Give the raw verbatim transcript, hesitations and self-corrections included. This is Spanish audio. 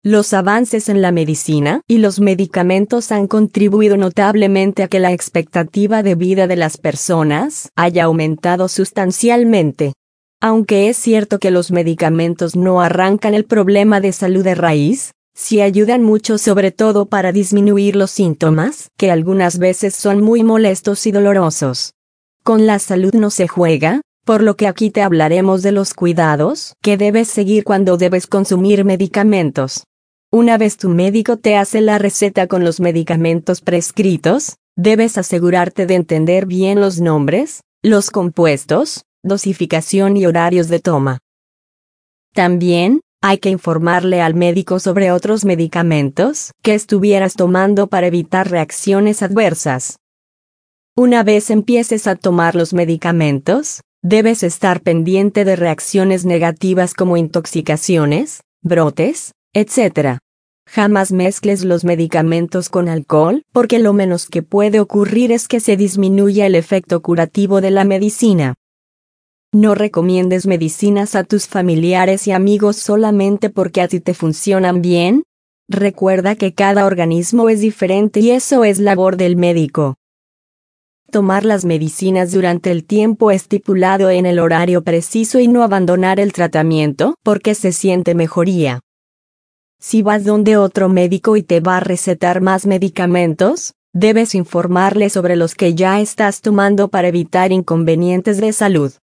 Los avances en la medicina y los medicamentos han contribuido notablemente a que la expectativa de vida de las personas haya aumentado sustancialmente. Aunque es cierto que los medicamentos no arrancan el problema de salud de raíz, sí ayudan mucho, sobre todo para disminuir los síntomas, que algunas veces son muy molestos y dolorosos. Con la salud no se juega, por lo que aquí te hablaremos de los cuidados que debes seguir cuando debes consumir medicamentos. Una vez tu médico te hace la receta con los medicamentos prescritos, debes asegurarte de entender bien los nombres, los compuestos, dosificación y horarios de toma. También, hay que informarle al médico sobre otros medicamentos que estuvieras tomando para evitar reacciones adversas. Una vez empieces a tomar los medicamentos, debes estar pendiente de reacciones negativas como intoxicaciones, brotes, etcétera. Jamás mezcles los medicamentos con alcohol, porque lo menos que puede ocurrir es que se disminuya el efecto curativo de la medicina. No recomiendes medicinas a tus familiares y amigos solamente porque a ti te funcionan bien. Recuerda que cada organismo es diferente y eso es labor del médico. Tomar las medicinas durante el tiempo estipulado en el horario preciso y no abandonar el tratamiento porque se siente mejoría. Si vas donde otro médico y te va a recetar más medicamentos, debes informarle sobre los que ya estás tomando para evitar inconvenientes de salud.